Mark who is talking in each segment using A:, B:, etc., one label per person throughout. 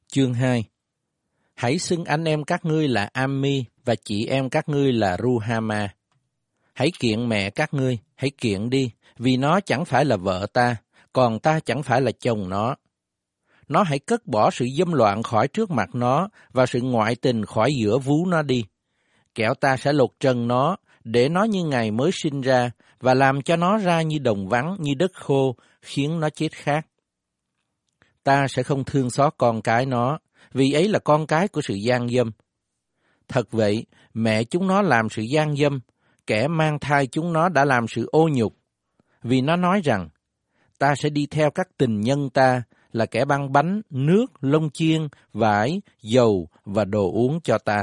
A: Chương 2. Hãy xưng anh em các ngươi là Ammi và chị em các ngươi là Ruhama. Hãy kiện mẹ các ngươi, hãy kiện đi, vì nó chẳng phải là vợ ta, còn ta chẳng phải là chồng nó. Nó hãy cất bỏ sự dâm loạn khỏi trước mặt nó và sự ngoại tình khỏi giữa vú nó đi. Kẻo ta sẽ lột trần nó, để nó như ngày mới sinh ra, và làm cho nó ra như đồng vắng, như đất khô, khiến nó chết khát. Ta sẽ không thương xót con cái nó, vì ấy là con cái của sự gian dâm. Thật vậy, mẹ chúng nó làm sự gian dâm, kẻ mang thai chúng nó đã làm sự ô nhục. Vì nó nói rằng, ta sẽ đi theo các tình nhân ta, là kẻ băng bánh, nước, lông chiên, vải, dầu và đồ uống cho ta.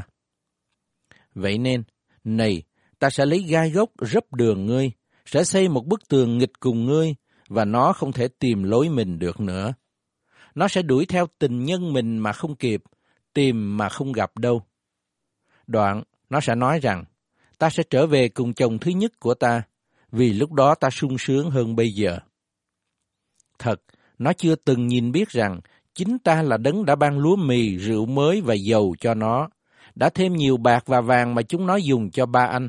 A: Vậy nên, này, ta sẽ lấy gai gốc rấp đường ngươi, sẽ xây một bức tường nghịch cùng ngươi, và nó không thể tìm lối mình được nữa. Nó sẽ đuổi theo tình nhân mình mà không kịp, tìm mà không gặp đâu. Đoạn, nó sẽ nói rằng, ta sẽ trở về cùng chồng thứ nhất của ta, vì lúc đó ta sung sướng hơn bây giờ. Thật, nó chưa từng nhìn biết rằng, chính ta là đấng đã ban lúa mì, rượu mới và dầu cho nó, đã thêm nhiều bạc và vàng mà chúng nó dùng cho ba anh.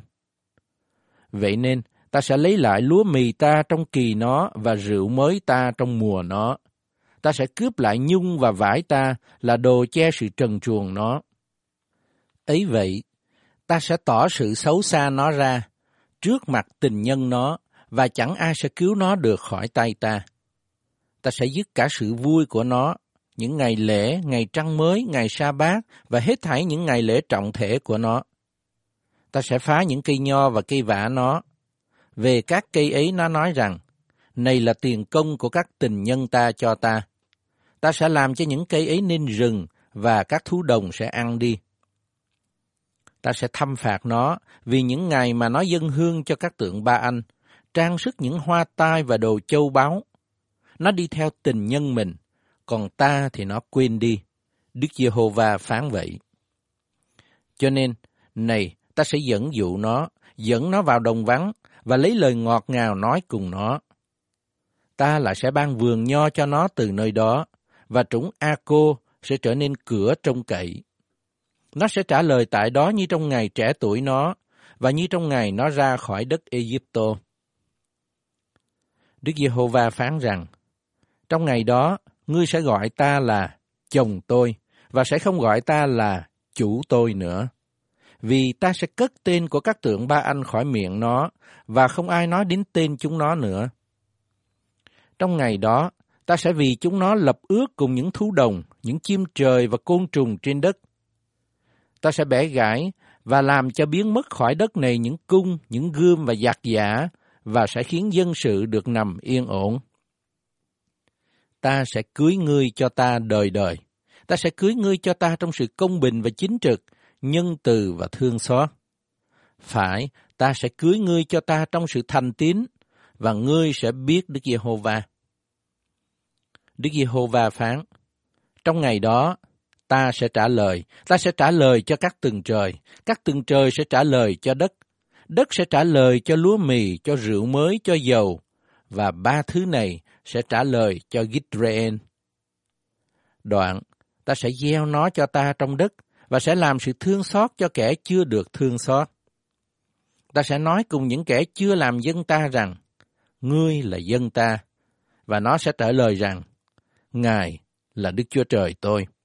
A: Vậy nên, ta sẽ lấy lại lúa mì ta trong kỳ nó và rượu mới ta trong mùa nó. Ta sẽ cướp lại nhung và vải ta là đồ che sự trần truồng nó. Ấy vậy, ta sẽ tỏ sự xấu xa nó ra, trước mặt tình nhân nó, và chẳng ai sẽ cứu nó được khỏi tay ta. Ta sẽ dứt cả sự vui của nó, những ngày lễ, ngày trăng mới, ngày sa bát và hết thảy những ngày lễ trọng thể của nó. Ta sẽ phá những cây nho và cây vả nó. Về các cây ấy nó nói rằng, này là tiền công của các tình nhân ta cho ta. Ta sẽ làm cho những cây ấy nên rừng và các thú đồng sẽ ăn đi. Ta sẽ thăm phạt nó vì những ngày mà nó dâng hương cho các tượng ba anh, trang sức những hoa tai và đồ châu báu. Nó đi theo tình nhân mình, còn ta thì nó quên đi. Đức Giê-hô-va phán vậy. Cho nên, này, ta sẽ dẫn nó vào đồng vắng và lấy lời ngọt ngào nói cùng nó. Ta lại sẽ ban vườn nho cho nó từ nơi đó, và trũng A-cô sẽ trở nên cửa trông cậy. Nó sẽ trả lời tại đó như trong ngày trẻ tuổi nó, và như trong ngày nó ra khỏi đất Ê-díp-tô. Đức Giê-hô-va phán rằng, trong ngày đó, ngươi sẽ gọi ta là chồng tôi, và sẽ không gọi ta là chủ tôi nữa. Vì ta sẽ cất tên của các tượng ba anh khỏi miệng nó, và không ai nói đến tên chúng nó nữa. Trong ngày đó, ta sẽ vì chúng nó lập ước cùng những thú đồng, những chim trời và côn trùng trên đất. Ta sẽ bẻ gãy và làm cho biến mất khỏi đất này những cung, những gươm và giặc giả, và sẽ khiến dân sự được nằm yên ổn. Ta sẽ cưới ngươi cho ta đời đời. Ta sẽ cưới ngươi cho ta trong sự công bình và chính trực, nhân từ và thương xót. Phải, ta sẽ cưới ngươi cho ta trong sự thành tín, và ngươi sẽ biết Đức Giê-hô-va. Đức Giê-hô-va phán, trong ngày đó, ta sẽ trả lời cho các tầng trời sẽ trả lời cho đất sẽ trả lời cho lúa mì, cho rượu mới, cho dầu, và ba thứ này sẽ trả lời cho Gitreên. Đoạn, ta sẽ gieo nó cho ta trong đất, và sẽ làm sự thương xót cho kẻ chưa được thương xót. Ta sẽ nói cùng những kẻ chưa làm dân ta rằng, ngươi là dân ta, và nó sẽ trả lời rằng, Ngài là Đức Chúa Trời tôi.